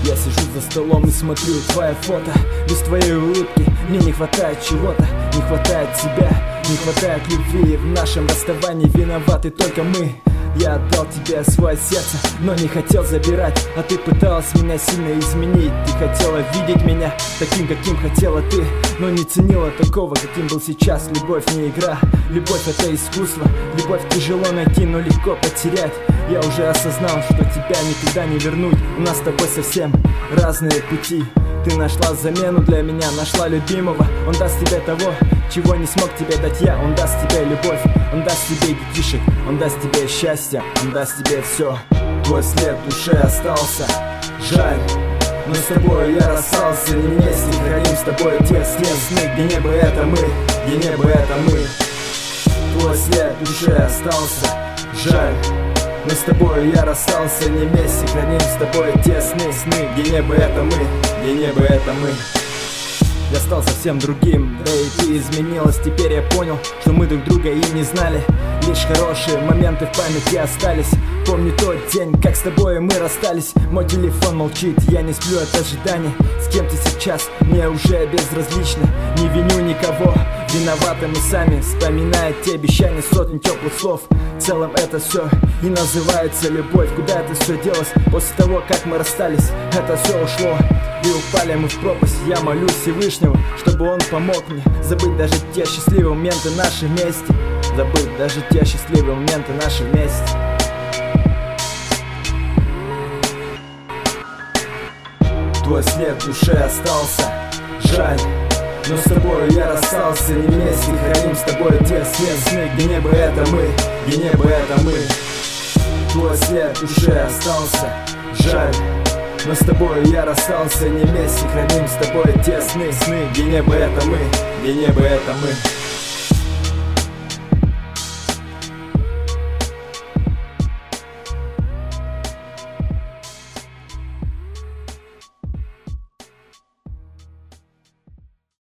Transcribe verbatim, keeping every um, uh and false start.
Я сижу за столом и смотрю твое фото. Без твоей улыбки мне не хватает чего-то. Не хватает тебя, не хватает любви. В нашем расставании виноваты только мы. Я отдал тебе свое сердце, но не хотел забирать. А ты пыталась меня сильно изменить. Ты хотела видеть меня таким, каким хотела ты, но не ценила такого, каким был сейчас. Любовь не игра, любовь это искусство. Любовь тяжело найти, но легко потерять. Я уже осознал, что тебя никогда не вернуть. У нас с тобой совсем разные пути. Ты нашла замену для меня, нашла любимого. Он даст тебе того, чего не смог тебе дать я. Он даст тебе любовь, он даст тебе детишек, он даст тебе счастье, он даст тебе все. Твой след в душе остался, жаль, но с тобой я расстался. Не вместе храним с тобой те сны, где небо это мы, где небо это мы. Твой след в душе остался, жаль, но с тобой я расстался. Не вместе храним с тобой те сны, сны, где небо это мы, где небо это мы. Я стал совсем другим, да и ты изменилась. Теперь я понял, что мы друг друга и не знали. Лишь хорошие моменты в памяти остались. Помню тот день, как с тобой мы расстались. Мой телефон молчит, я не сплю от ожидания. С кем ты сейчас, мне уже безразлично. Не виню никого, виноваты мы сами. Вспоминая те обещания, сотни теплых слов. В целом это все и называется любовь. Куда это все делось после того, как мы расстались? Это все ушло, и упали мы в пропасть. Я молюсь Всевышнего, чтобы он помог мне забыть даже те счастливые моменты наши вместе. Забыть даже те счастливые моменты наши вместе. Твой след в душе остался, жаль, но с тобой я расстался. Не вместе храним с тобой те сны, где небо это мы, где небо это мы. Твой след в душе остался, жаль, но с тобой я расстался. Не вместе храним с тобой те сны, сны, где небо это мы, где небо это мы.